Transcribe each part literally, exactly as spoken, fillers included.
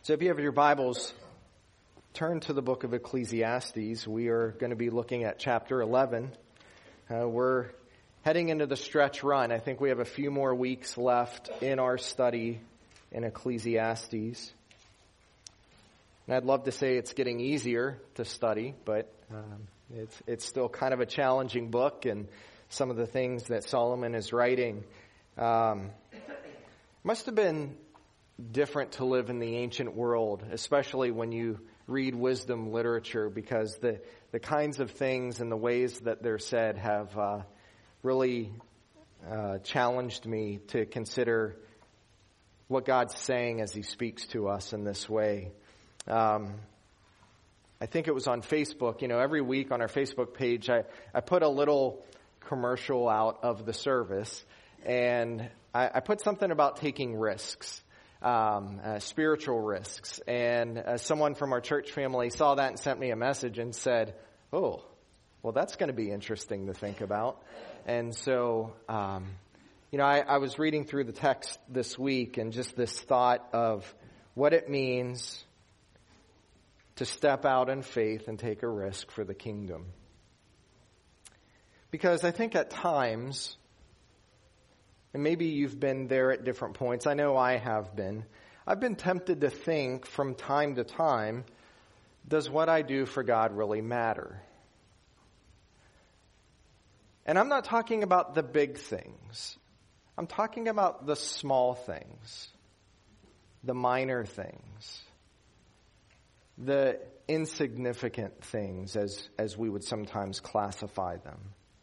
So if you have your Bibles, turn to the book of Ecclesiastes. We are going to be looking at chapter eleven. Uh, we're heading into the stretch run. I think we have a few more weeks left in our study in Ecclesiastes. And I'd love to say it's getting easier to study, but um, it's it's still kind of a challenging book, and some of the things that Solomon is writing um, must have been different to live in the ancient world, especially when you read wisdom literature, because the, the kinds of things and the ways that they're said have uh, really uh, challenged me to consider what God's saying as He speaks to us in this way. Um, I think it was on Facebook. You know, every week on our Facebook page, I, I put a little commercial out of the service, and I, I put something about taking risks. Um, uh, spiritual risks. And uh, someone from our church family saw that and sent me a message and said, oh, well, that's going to be interesting to think about. And so, um, you know, I, I was reading through the text this week, and just this thought of what it means to step out in faith and take a risk for the kingdom. Because I think at times, and maybe you've been there at different points. I know I have been. I've been tempted to think from time to time, does what I do for God really matter? And I'm not talking about the big things. I'm talking about the small things, the minor things, the insignificant things, as, as we would sometimes classify them.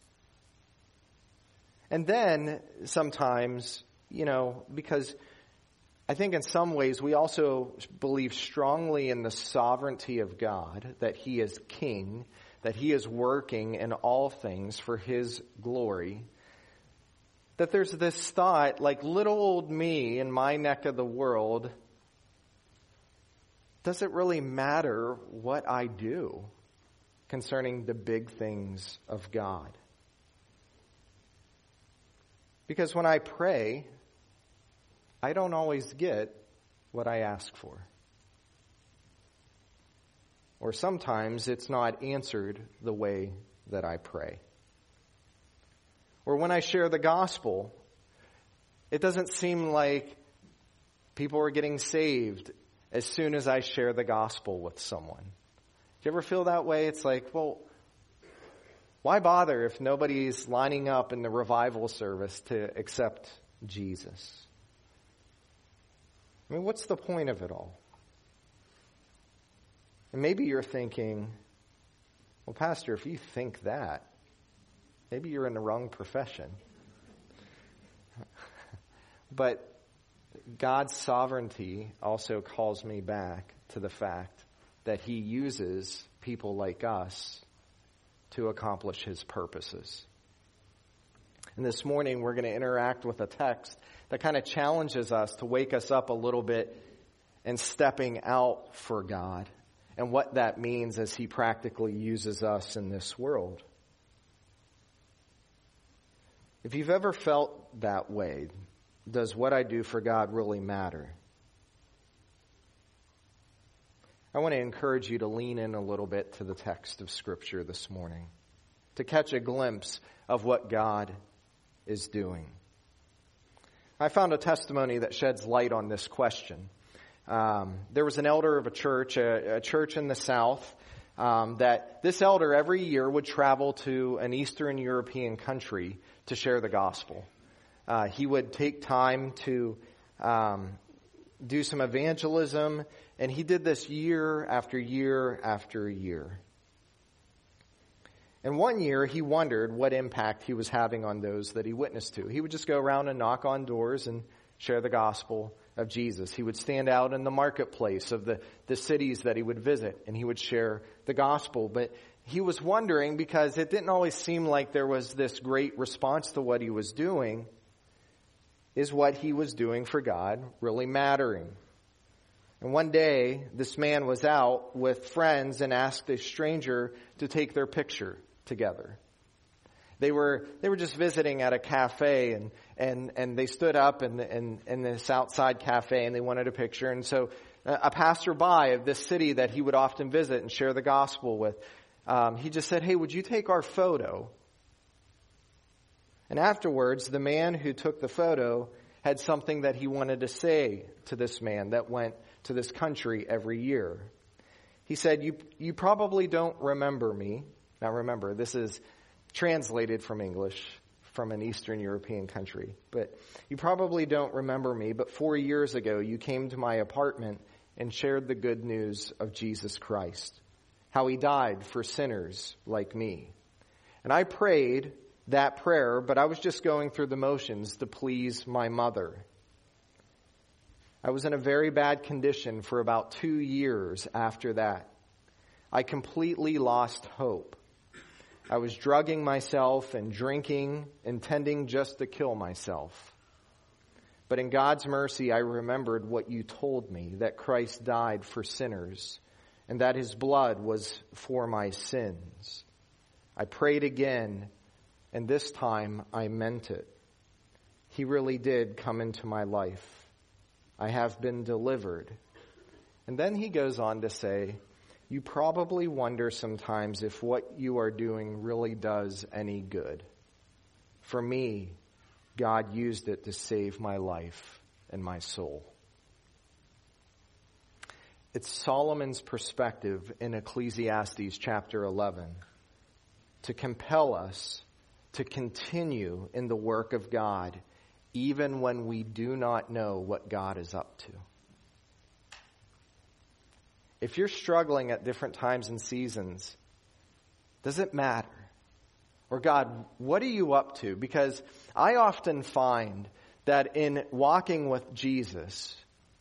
And then sometimes, you know, because I think in some ways we also believe strongly in the sovereignty of God, that He is King, that He is working in all things for His glory, that there's this thought, like little old me in my neck of the world, does it really matter what I do concerning the big things of God? Because when I pray, I don't always get what I ask for. Or sometimes it's not answered the way that I pray. Or when I share the gospel, it doesn't seem like people are getting saved as soon as I share the gospel with someone. Do you ever feel that way? It's like, well, why bother if nobody's lining up in the revival service to accept Jesus? I mean, what's the point of it all? And maybe you're thinking, well, Pastor, if you think that, maybe you're in the wrong profession. But God's sovereignty also calls me back to the fact that He uses people like us to accomplish His purposes. And this morning we're going to interact with a text that kind of challenges us to wake us up a little bit in stepping out for God and what that means as He practically uses us in this world. If you've ever felt that way, does what I do for God really matter? I want to encourage you to lean in a little bit to the text of Scripture this morning, to catch a glimpse of what God is doing. I found a testimony that sheds light on this question. Um, there was an elder of a church, a, a church in the South, um, that this elder every year would travel to an Eastern European country to share the gospel. Uh, he would take time to um, do some evangelism, and he did this year after year after year. And one year he wondered what impact he was having on those that he witnessed to. He would just go around and knock on doors and share the gospel of Jesus. He would stand out in the marketplace of the, the cities that he would visit, and he would share the gospel. But he was wondering, because it didn't always seem like there was this great response to what he was doing, is what he was doing for God really mattering? And one day, this man was out with friends and asked a stranger to take their picture together. They were they were just visiting at a cafe, and and, and they stood up in, in, in this outside cafe, and they wanted a picture. And so a passerby of this city that he would often visit and share the gospel with, um, he just said, "Hey, would you take our photo?" And afterwards, the man who took the photo had something that he wanted to say to this man that went to this country every year. He said, you you probably don't remember me. Now remember, this is translated from English from an Eastern European country. But you probably don't remember me, but four years ago you came to my apartment and shared the good news of Jesus Christ, how he died for sinners like me. And I prayed that prayer, but I was just going through the motions to please my mother. I was in a very bad condition for about two years after that. I completely lost hope. I was drugging myself and drinking, intending just to kill myself. But in God's mercy, I remembered what you told me, that Christ died for sinners and that his blood was for my sins. I prayed again, and this time I meant it. He really did come into my life. I have been delivered. And then he goes on to say, you probably wonder sometimes if what you are doing really does any good. For me, God used it to save my life and my soul. It's Solomon's perspective in Ecclesiastes chapter eleven to compel us to continue in the work of God even when we do not know what God is up to. If you're struggling at different times and seasons, does it matter? Or God, what are you up to? Because I often find that in walking with Jesus,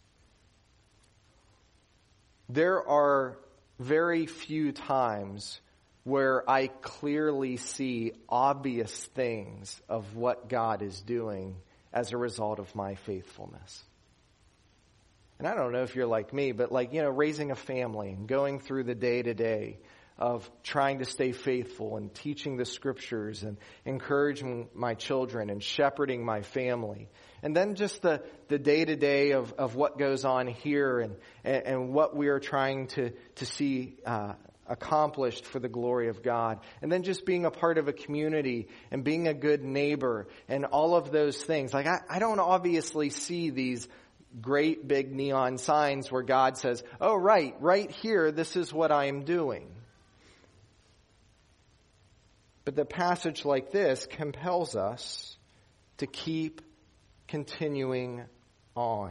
there are very few times where I clearly see obvious things of what God is doing as a result of my faithfulness. And I don't know if you're like me, but like, you know, raising a family and going through the day-to-day of trying to stay faithful and teaching the scriptures and encouraging my children and shepherding my family. And then just the, the day-to-day of, of what goes on here and, and, and what we are trying to, to see uh, accomplished for the glory of God. And then just being a part of a community and being a good neighbor and all of those things. Like I, I don't obviously see these great big neon signs where God says, oh, right, right here, this is what I am doing. But the passage like this compels us to keep continuing on.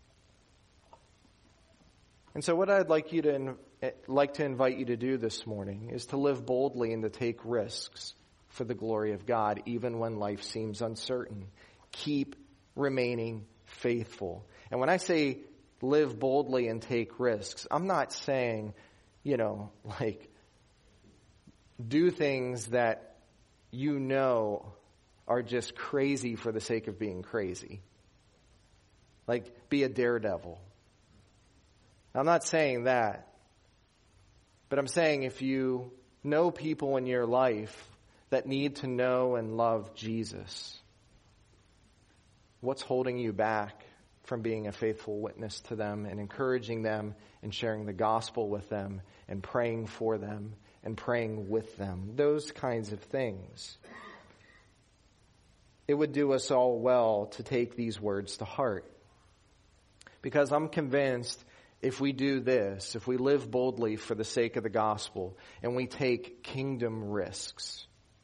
And so what I'd like you to like to invite you to do this morning is to live boldly and to take risks for the glory of God, even when life seems uncertain. Keep remaining faithful. And when I say live boldly and take risks, I'm not saying, you know, like do things that you know are just crazy for the sake of being crazy. Like be a daredevil. I'm not saying that. But I'm saying if you know people in your life that need to know and love Jesus, what's holding you back from being a faithful witness to them and encouraging them and sharing the gospel with them and praying for them and praying with them? Those kinds of things. It would do us all well to take these words to heart. Because I'm convinced if we do this, if we live boldly for the sake of the gospel and we take kingdom risks,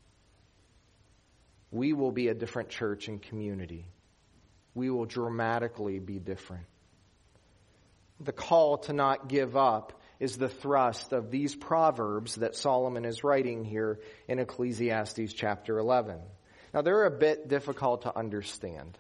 we will be a different church and community. We will dramatically be different. The call to not give up is the thrust of these proverbs that Solomon is writing here in Ecclesiastes chapter eleven. Now, they're a bit difficult to understand.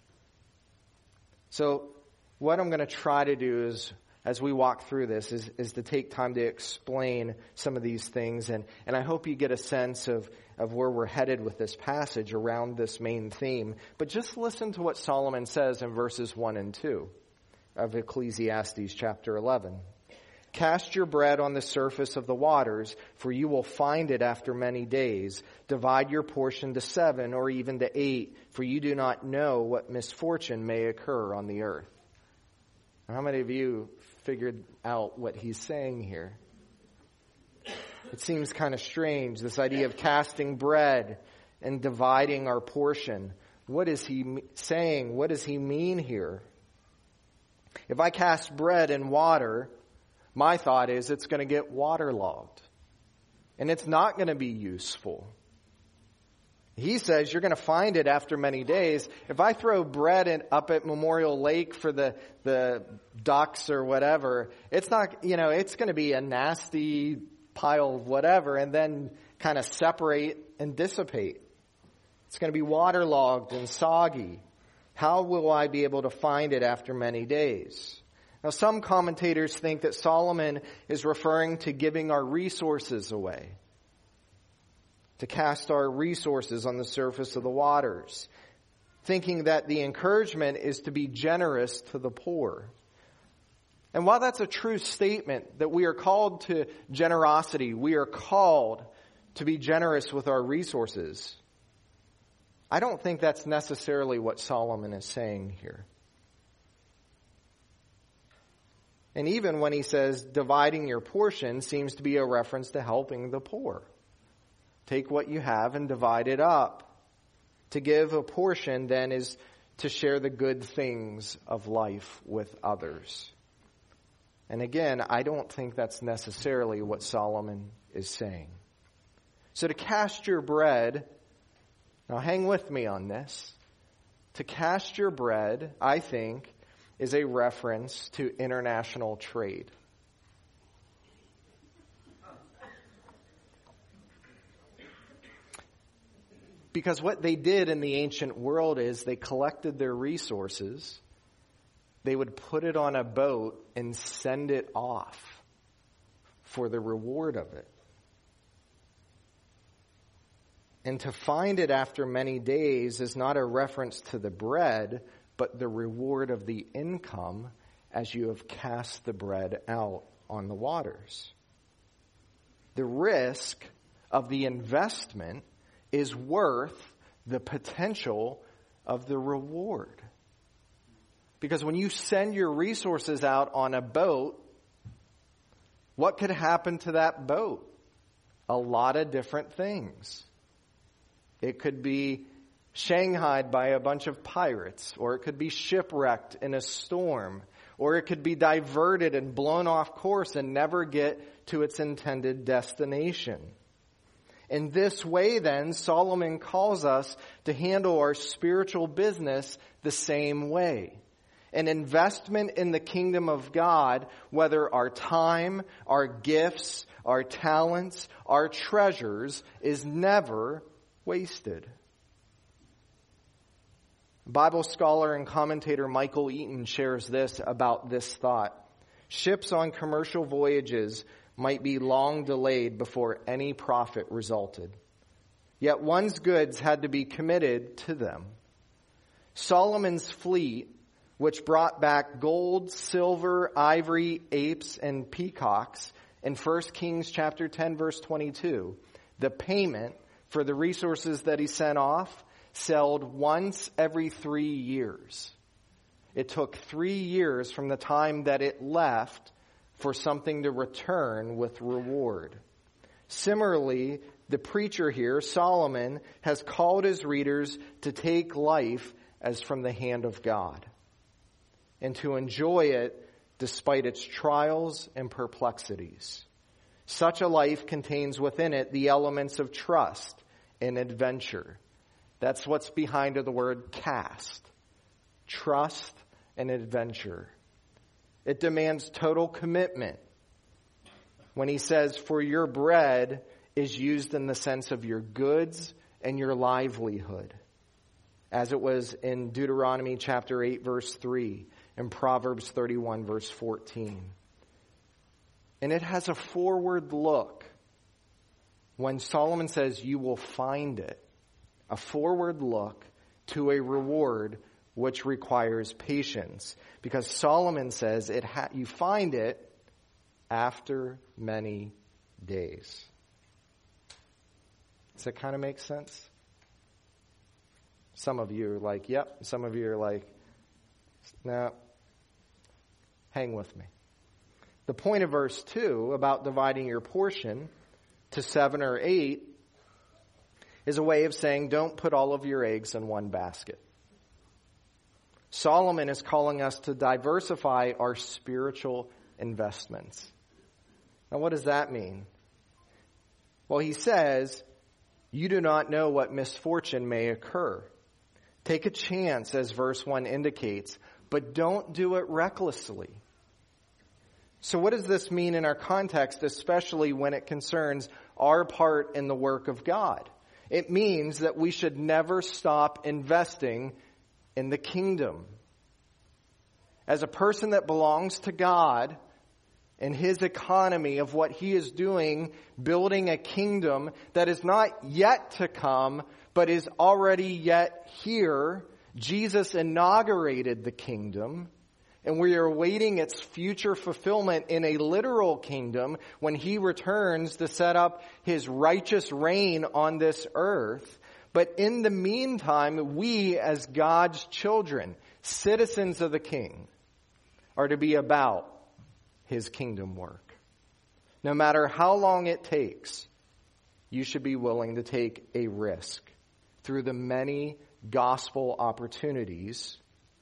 So what I'm going to try to do is, as we walk through this, is, is to take time to explain some of these things. And, and I hope you get a sense of, of where we're headed with this passage around this main theme. But just listen to what Solomon says in verses one and two of Ecclesiastes chapter eleven. Cast your bread on the surface of the waters, for you will find it after many days. Divide your portion to seven or even to eight, for you do not know what misfortune may occur on the earth. How many of you figured out what he's saying here? It seems kind of strange, this idea of casting bread and dividing our portion. What is he saying? What does he mean here? If I cast bread in water, my thought is it's going to get waterlogged. And it's not going to be useful. He says you're going to find it after many days. If I throw bread in, up at Memorial Lake for the, the ducks or whatever, it's not, you know, it's going to be a nasty pile of whatever and then kind of separate and dissipate. It's going to be waterlogged and soggy. How will I be able to find it after many days? Now, some commentators think that Solomon is referring to giving our resources away, to cast our resources on the surface of the waters, thinking that the encouragement is to be generous to the poor. And while that's a true statement, that we are called to generosity, we are called to be generous with our resources, I don't think that's necessarily what Solomon is saying here. And even when he says dividing your portion seems to be a reference to helping the poor. Take what you have and divide it up. To give a portion then is to share the good things of life with others. And again, I don't think that's necessarily what Solomon is saying. So to cast your bread, now hang with me on this. To cast your bread, I think, is a reference to international trade. Because what they did in the ancient world is they collected their resources, they would put it on a boat and send it off for the reward of it. And to find it after many days is not a reference to the bread, but the reward of the income as you have cast the bread out on the waters. The risk of the investment is worth the potential of the reward. Because when you send your resources out on a boat, what could happen to that boat? A lot of different things. It could be shanghaied by a bunch of pirates, or it could be shipwrecked in a storm, or it could be diverted and blown off course and never get to its intended destination. In this way, then, Solomon calls us to handle our spiritual business the same way. An investment in the kingdom of God, whether our time, our gifts, our talents, our treasures, is never wasted. Bible scholar and commentator Michael Eaton shares this about this thought. Ships on commercial voyages might be long delayed before any profit resulted. Yet one's goods had to be committed to them. Solomon's fleet, which brought back gold, silver, ivory, apes, and peacocks in First Kings chapter ten, verse twenty-two, the payment for the resources that he sent off sailed once every three years. It took three years from the time that it left for something to return with reward. Similarly, the preacher here, Solomon, has called his readers to take life as from the hand of God and to enjoy it despite its trials and perplexities. Such a life contains within it the elements of trust and adventure. That's what's behind the word cast. Trust and adventure. It demands total commitment. When he says, for your bread is used in the sense of your goods and your livelihood. As it was in Deuteronomy chapter eight, verse three, and Proverbs thirty-one, verse fourteen. And it has a forward look. When Solomon says, you will find it. A forward look to a reward which requires patience. Because Solomon says it ha- you find it after many days. Does that kind of make sense? Some of you are like, yep. Some of you are like, no. Hang with me. The point of verse two about dividing your portion to seven or eight is a way of saying don't put all of your eggs in one basket. Solomon is calling us to diversify our spiritual investments. Now, what does that mean? Well, he says, you do not know what misfortune may occur. Take a chance, as verse one indicates, but don't do it recklessly. So what does this mean in our context, especially when it concerns our part in the work of God? It means that we should never stop investing in the kingdom. As a person that belongs to God and His economy of what He is doing, building a kingdom that is not yet to come, but is already yet here, Jesus inaugurated the kingdom. And we are awaiting its future fulfillment in a literal kingdom when He returns to set up His righteous reign on this earth. But in the meantime, we as God's children, citizens of the King, are to be about His kingdom work. No matter how long it takes, you should be willing to take a risk through the many gospel opportunities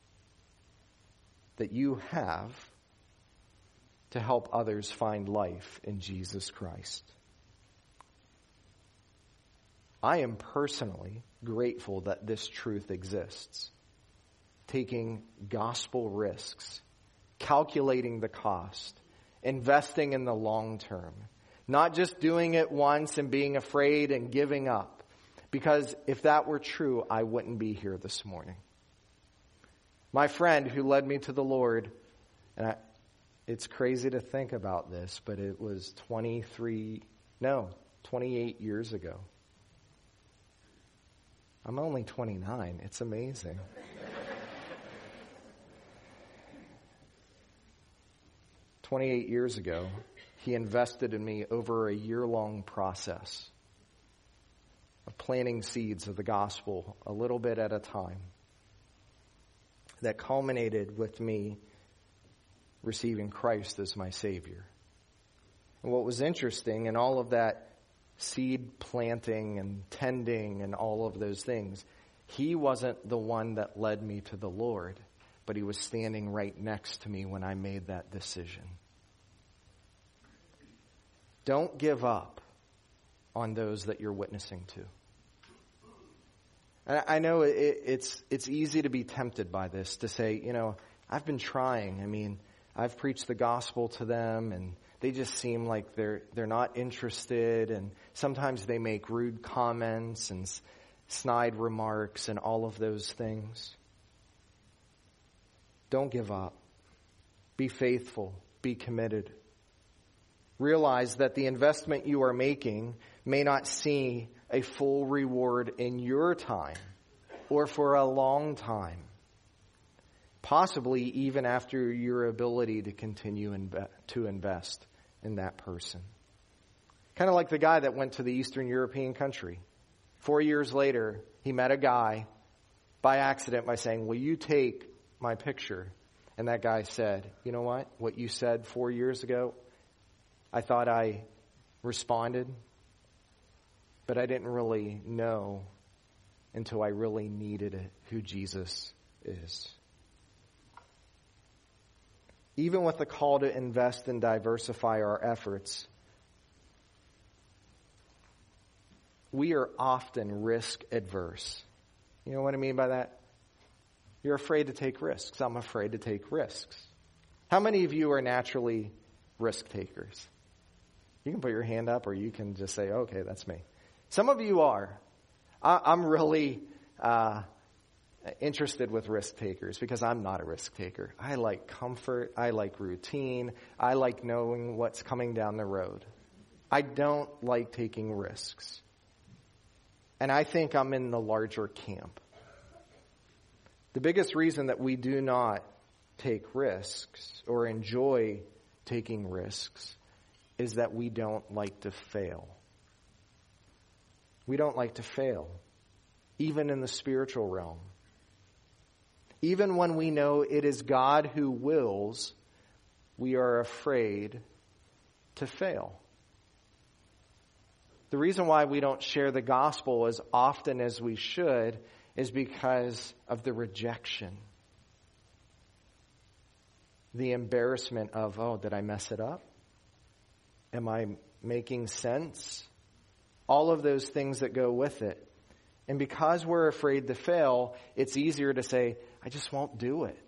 that you have to help others find life in Jesus Christ. I am personally grateful that this truth exists. Taking gospel risks, calculating the cost, investing in the long term, not just doing it once and being afraid and giving up. Because if that were true, I wouldn't be here this morning. My friend who led me to the Lord, and I, it's crazy to think about this, but it was twenty-three, no, twenty-eight years ago. I'm only twenty-nine. It's amazing. twenty-eight years ago, he invested in me over a year-long process of planting seeds of the gospel a little bit at a time, that culminated with me receiving Christ as my Savior. And what was interesting in all of that seed planting and tending and all of those things, he wasn't the one that led me to the Lord, but he was standing right next to me when I made that decision. Don't give up on those that you're witnessing to. I know it, it's it's easy to be tempted by this, to say, you know, I've been trying. I mean, I've preached the gospel to them, and they just seem like they're they're not interested, and sometimes they make rude comments and snide remarks and all of those things. Don't give up. Be faithful. Be committed. Realize that the investment you are making may not see a full reward in your time or for a long time, possibly even after your ability to continue inve- to invest in that person. Kind of like the guy that went to the Eastern European country. Four years later, he met a guy by accident by saying, "Will you take my picture?" And that guy said, "You know what? What you said four years ago, I thought I responded, but I didn't really know until I really needed it, who Jesus is." Even with the call to invest and diversify our efforts, we are often risk adverse. You know what I mean by that? You're afraid to take risks. I'm afraid to take risks. How many of you are naturally risk takers? You can put your hand up, or you can just say, "Okay, that's me." Some of you are. I'm really uh, interested with risk takers because I'm not a risk taker. I like comfort. I like routine. I like knowing what's coming down the road. I don't like taking risks. And I think I'm in the larger camp. The biggest reason that we do not take risks or enjoy taking risks is that we don't like to fail. We don't like to fail, even in the spiritual realm. Even when we know it is God who wills, we are afraid to fail. The reason why we don't share the gospel as often as we should is because of the rejection. The embarrassment of, oh, did I mess it up? Am I making sense? All of those things that go with it. And because we're afraid to fail, it's easier to say, I just won't do it.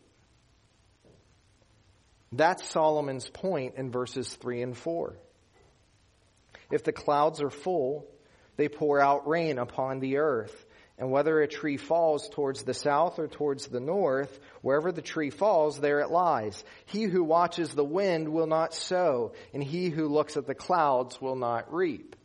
That's Solomon's point in verses three and four. If the clouds are full, they pour out rain upon the earth. And whether a tree falls towards the south or towards the north, wherever the tree falls, there it lies. He who watches the wind will not sow, and he who looks at the clouds will not reap.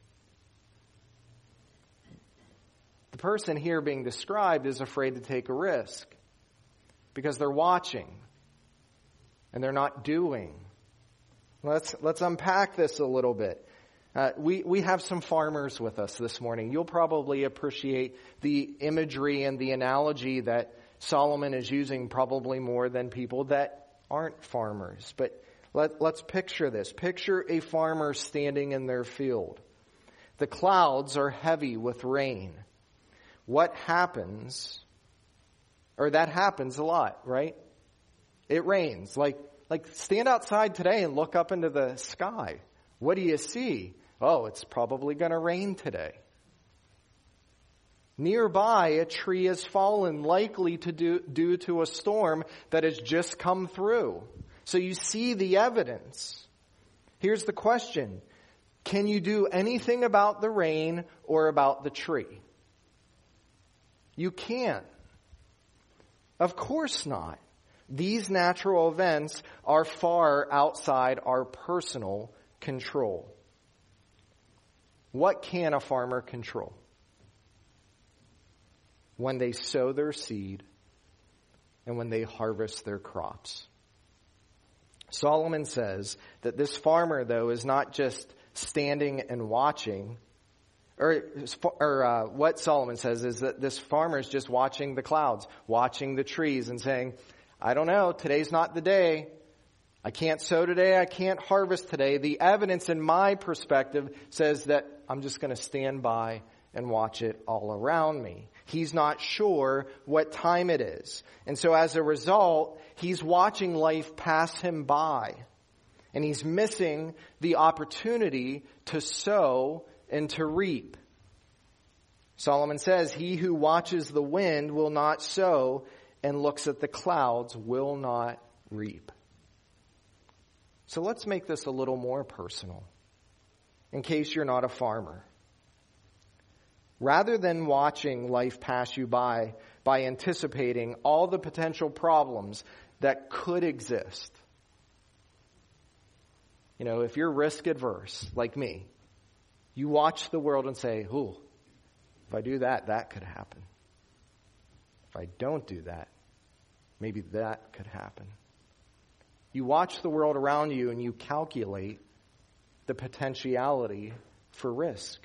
The person here being described is afraid to take a risk because they're watching and they're not doing. Let's let's unpack this a little bit. Uh, we, we have some farmers with us this morning. You'll probably appreciate the imagery and the analogy that Solomon is using probably more than people that aren't farmers. But let, let's picture this. Picture a farmer standing in their field. The clouds are heavy with rain. What happens, or that happens a lot, right? It rains. Like, like stand outside today and look up into the sky. What do you see? Oh, it's probably going to rain today. Nearby, a tree has fallen, likely to do, due to a storm that has just come through. So you see the evidence. Here's the question. Can you do anything about the rain or about the tree? You can't. Of course not. These natural events are far outside our personal control. What can a farmer control? When they sow their seed and when they harvest their crops. Solomon says that this farmer, though, is not just standing and watching. Or, or uh, what Solomon says is that this farmer is just watching the clouds, watching the trees and saying, I don't know, today's not the day. I can't sow today, I can't harvest today. The evidence in my perspective says that I'm just going to stand by and watch it all around me. He's not sure what time it is. And so as a result, he's watching life pass him by. And he's missing the opportunity to sow and to reap. Solomon says, he who watches the wind will not sow, and looks at the clouds will not reap. So let's make this a little more personal, in case you're not a farmer. Rather than watching life pass you by, by anticipating all the potential problems that could exist. You know, if you're risk adverse, like me, you watch the world and say, ooh, if I do that, that could happen. If I don't do that, maybe that could happen. You watch the world around you and you calculate the potentiality for risk.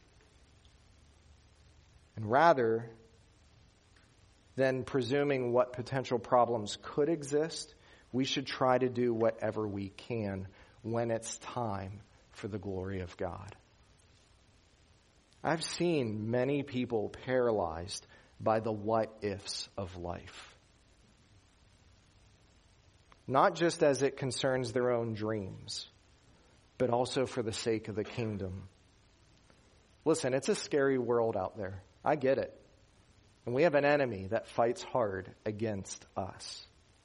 And rather than presuming what potential problems could exist, we should try to do whatever we can when it's time for the glory of God. I've seen many people paralyzed by the what-ifs of life. Not just as it concerns their own dreams, but also for the sake of the kingdom. Listen, it's a scary world out there. I get it. And we have an enemy that fights hard against us.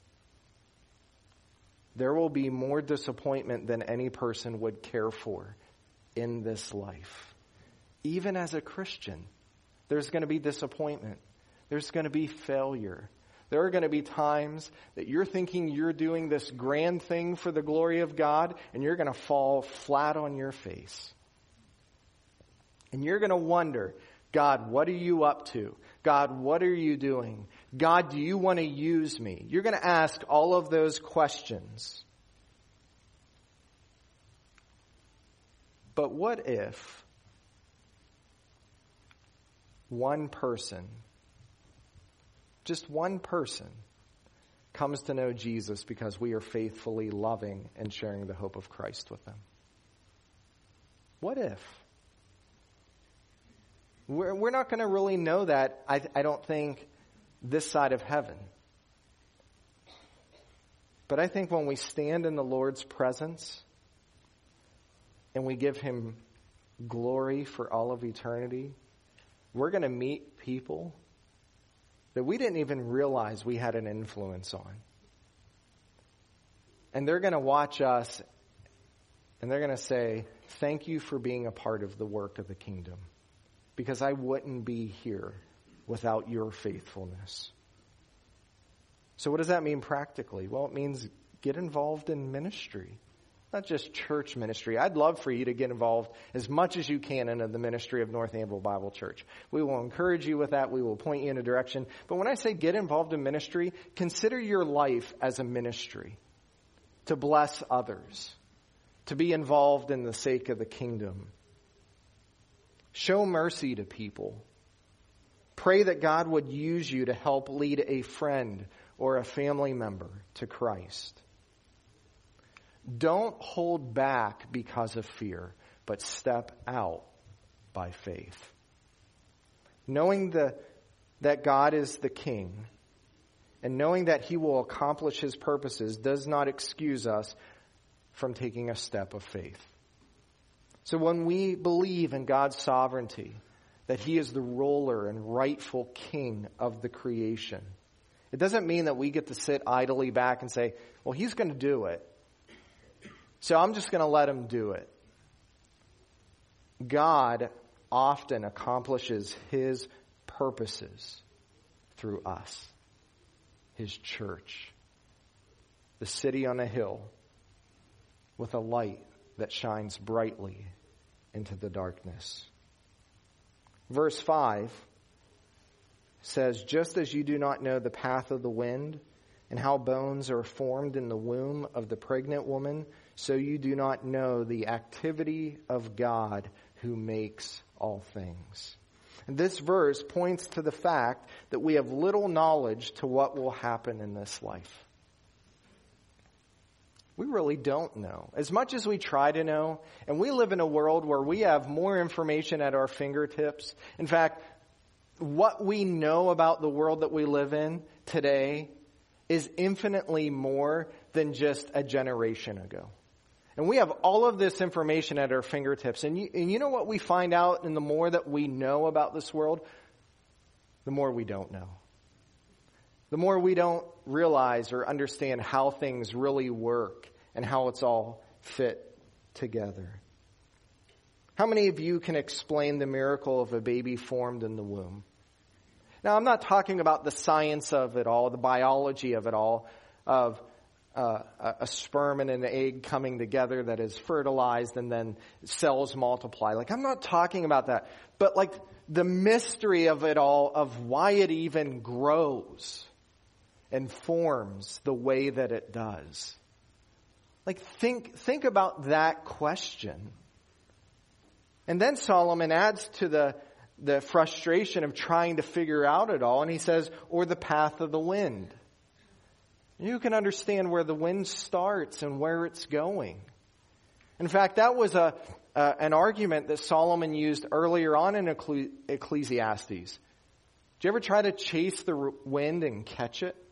There will be more disappointment than any person would care for in this life. Even as a Christian, there's going to be disappointment. There's going to be failure. There are going to be times that you're thinking you're doing this grand thing for the glory of God, and you're going to fall flat on your face. And you're going to wonder, God, what are you up to? God, what are you doing? God, do you want to use me? You're going to ask all of those questions. But what if one person, just one person, comes to know Jesus because we are faithfully loving and sharing the hope of Christ with them? What if? We're, we're not going to really know that, I, I don't think, this side of heaven. But I think when we stand in the Lord's presence and we give him glory for all of eternity, we're going to meet people that we didn't even realize we had an influence on. And they're going to watch us and they're going to say, thank you for being a part of the work of the kingdom, because I wouldn't be here without your faithfulness. So what does that mean practically? Well, it means get involved in ministry, not just church ministry. I'd love for you to get involved as much as you can in the ministry of North Annville Bible Church. We will encourage you with that. We will point you in a direction. But when I say get involved in ministry, consider your life as a ministry to bless others, to be involved in the sake of the kingdom. Show mercy to people. Pray that God would use you to help lead a friend or a family member to Christ. Don't hold back because of fear, but step out by faith. Knowing the, that God is the King and knowing that he will accomplish his purposes does not excuse us from taking a step of faith. So when we believe in God's sovereignty, that he is the ruler and rightful king of the creation, it doesn't mean that we get to sit idly back and say, well, he's going to do it, so I'm just going to let him do it. God often accomplishes his purposes through us, his church, the city on a hill with a light that shines brightly into the darkness. Verse five says, just as you do not know the path of the wind and how bones are formed in the womb of the pregnant woman, so you do not know the activity of God who makes all things. And this verse points to the fact that we have little knowledge to what will happen in this life. We really don't know. As much as we try to know, and we live in a world where we have more information at our fingertips. In fact, what we know about the world that we live in today is infinitely more than just a generation ago. And we have all of this information at our fingertips. And you, and you know what we find out, and the more that we know about this world, the more we don't know. The more we don't realize or understand how things really work and how it's all fit together. How many of you can explain the miracle of a baby formed in the womb? Now, I'm not talking about the science of it all, the biology of it all, of uh, a sperm and an egg coming together that is fertilized and then cells multiply. Like, I'm not talking about that. But like the mystery of it all, of why it even grows and forms the way that it does. Like, think think about that question. And then Solomon adds to the, the frustration of trying to figure out it all, and he says, or the path of the wind. You can understand where the wind starts and where it's going. In fact, that was a uh, an argument that Solomon used earlier on in Ecclesiastes. Did you ever try to chase the wind and catch it?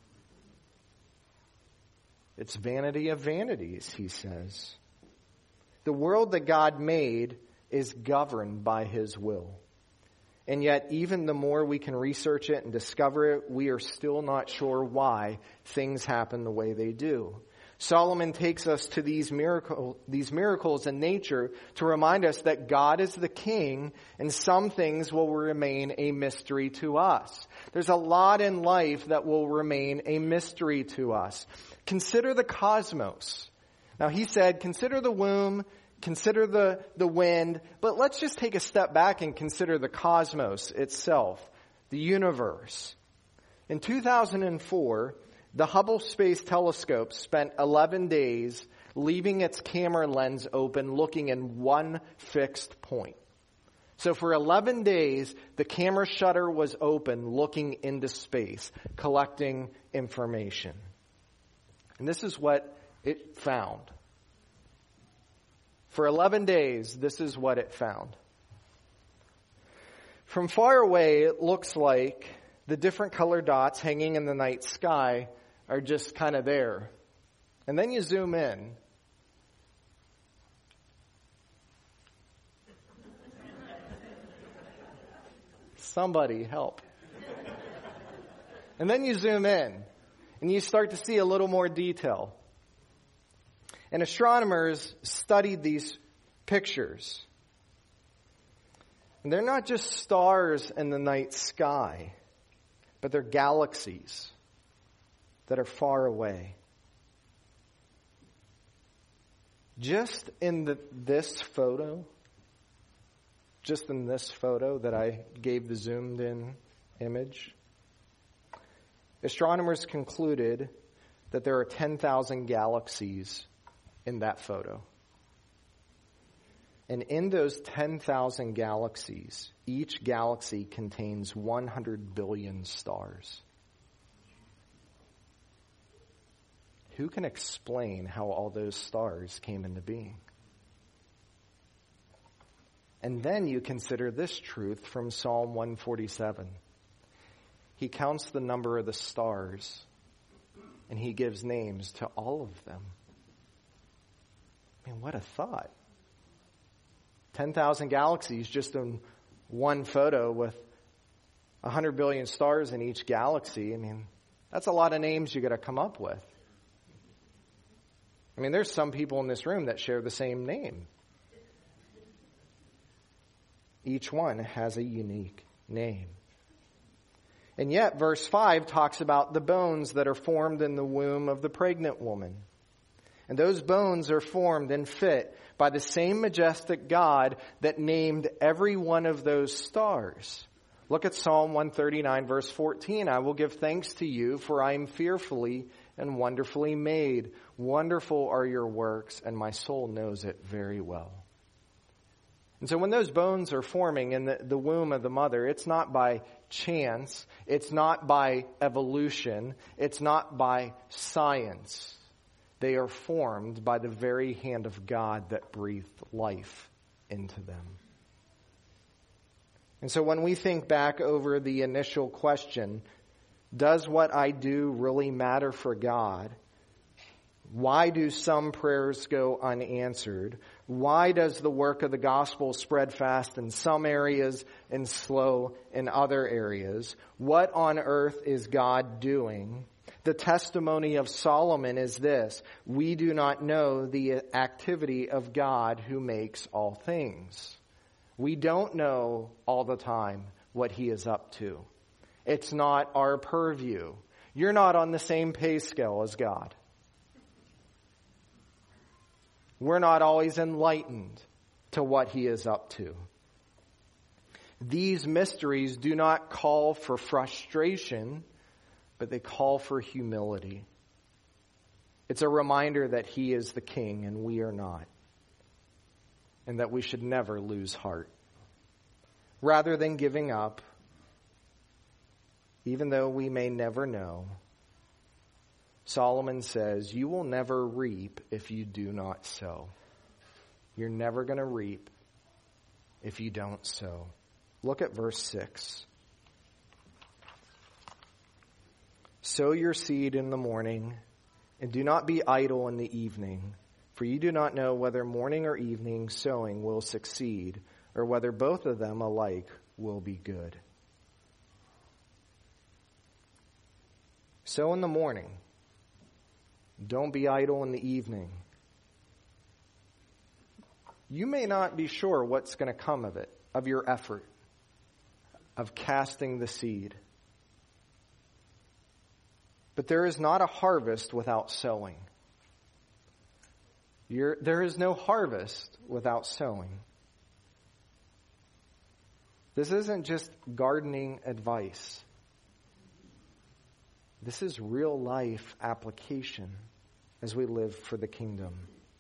It's vanity of vanities, he says. The world that God made is governed by his will. And yet, even the more we can research it and discover it, we are still not sure why things happen the way they do. Solomon takes us to these miracle, these miracles in nature to remind us that God is the king and some things will remain a mystery to us. There's a lot in life that will remain a mystery to us. Consider the cosmos. Now, he said, consider the womb, consider the, the wind, but let's just take a step back and consider the cosmos itself, the universe. In two thousand four, the Hubble Space Telescope spent eleven days leaving its camera lens open, looking in one fixed point. So for eleven days, the camera shutter was open, looking into space, collecting information. And this is what it found. For eleven days, this is what it found. From far away, it looks like the different color dots hanging in the night sky are just kind of there. And then you zoom in. Somebody help. And then you zoom in, and you start to see a little more detail. And astronomers studied these pictures. And they're not just stars in the night sky, but they're galaxies that are far away. Just in the, this photo, just in this photo that I gave the zoomed in image, astronomers concluded that there are ten thousand galaxies in that photo. And in those ten thousand galaxies, each galaxy contains one hundred billion stars. Who can explain how all those stars came into being? And then you consider this truth from Psalm one forty-seven. He counts the number of the stars, and he gives names to all of them. I mean, what a thought. ten thousand galaxies just in one photo with one hundred billion stars in each galaxy. I mean, that's a lot of names you got to come up with. I mean, there's some people in this room that share the same name. Each one has a unique name. And yet, verse five talks about the bones that are formed in the womb of the pregnant woman. And those bones are formed and fit by the same majestic God that named every one of those stars. Look at Psalm one thirty-nine, verse fourteen. I will give thanks to you, for I am fearfully and wonderfully made. Wonderful are your works, and my soul knows it very well. And so when those bones are forming in the, the womb of the mother, it's not by chance, it's not by evolution, it's not by science. They are formed by the very hand of God that breathed life into them. And so when we think back over the initial question, does what I do really matter for God? Why do some prayers go unanswered? Why does the work of the gospel spread fast in some areas and slow in other areas? What on earth is God doing? The testimony of Solomon is this: we do not know the activity of God who makes all things. We don't know all the time what he is up to. It's not our purview. You're not on the same pay scale as God. We're not always enlightened to what he is up to. These mysteries do not call for frustration, but they call for humility. It's a reminder that he is the king and we are not, and that we should never lose heart. Rather than giving up, even though we may never know, Solomon says, you will never reap if you do not sow. You're never going to reap if you don't sow. Look at verse six. Sow your seed in the morning, and do not be idle in the evening, for you do not know whether morning or evening sowing will succeed, or whether both of them alike will be good. Sow in the morning. Don't be idle in the evening. You may not be sure what's going to come of it, of your effort, of casting the seed. But there is not a harvest without sowing. You're, there is no harvest without sowing. This isn't just gardening advice. This is real life application as we live for the kingdom.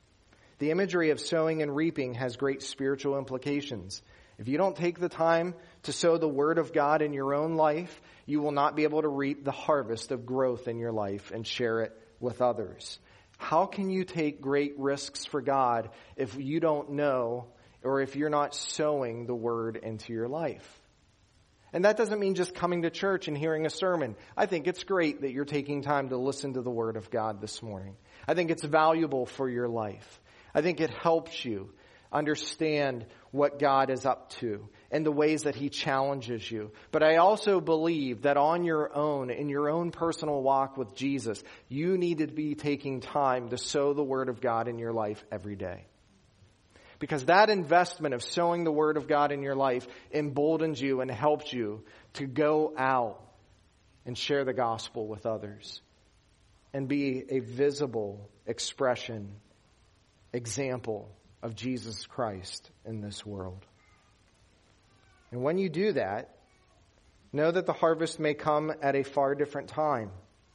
The imagery of sowing and reaping has great spiritual implications. If you don't take the time to sow the Word of God in your own life, you will not be able to reap the harvest of growth in your life and share it with others. How can you take great risks for God if you don't know or if you're not sowing the Word into your life? And that doesn't mean just coming to church and hearing a sermon. I think it's great that you're taking time to listen to the Word of God this morning. I think it's valuable for your life. I think it helps you understand what God is up to and the ways that He challenges you. But I also believe that on your own, in your own personal walk with Jesus, you need to be taking time to sow the Word of God in your life every day. Because that investment of sowing the Word of God in your life emboldens you and helps you to go out and share the gospel with others and be a visible expression, example of Jesus Christ in this world. And when you do that, know that the harvest may come at a far different time.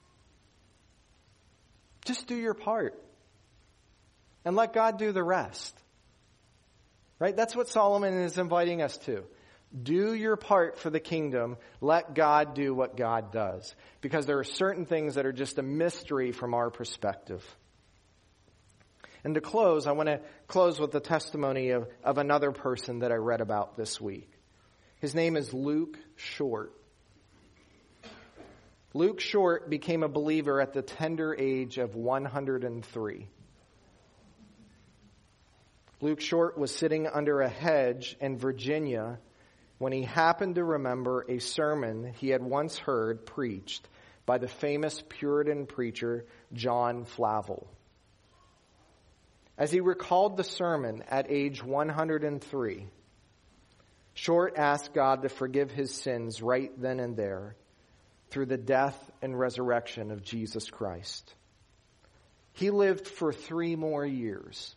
Just do your part and let God do the rest. Right? That's what Solomon is inviting us to. Do your part for the kingdom. Let God do what God does. Because there are certain things that are just a mystery from our perspective. And to close, I want to close with the testimony of, of another person that I read about this week. His name is Luke Short. Luke Short became a believer at the tender age of one hundred three. Luke Short was sitting under a hedge in Virginia when he happened to remember a sermon he had once heard preached by the famous Puritan preacher John Flavel. As he recalled the sermon at age one hundred three, Short asked God to forgive his sins right then and there through the death and resurrection of Jesus Christ. He lived for three more years.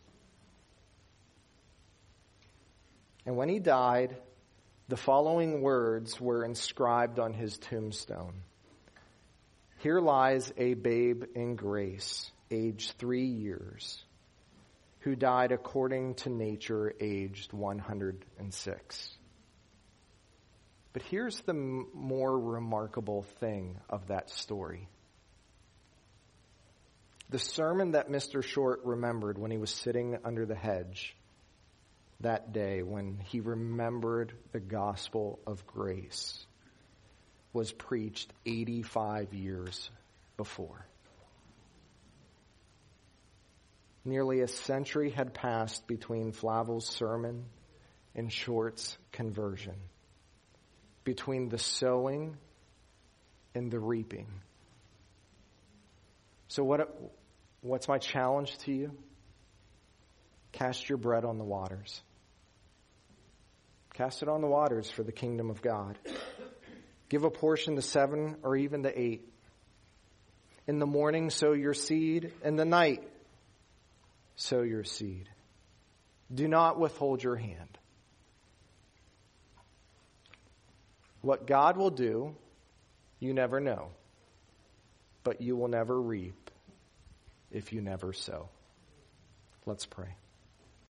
And when he died, the following words were inscribed on his tombstone. Here lies a babe in grace, aged three years, who died according to nature, aged one hundred six. But here's the m- more remarkable thing of that story. The sermon that Mister Short remembered when he was sitting under the hedge that day, when he remembered the gospel of grace, was preached eighty-five years before. Nearly a century had passed between Flavel's sermon and Short's conversion, between the sowing and the reaping. So what? what's my challenge to you? Cast your bread on the waters. Cast it on the waters for the kingdom of God. Give a portion to seven or even to eight. In the morning, sow your seed. In the night, sow your seed. Do not withhold your hand. What God will do, you never know. But you will never reap if you never sow. Let's pray.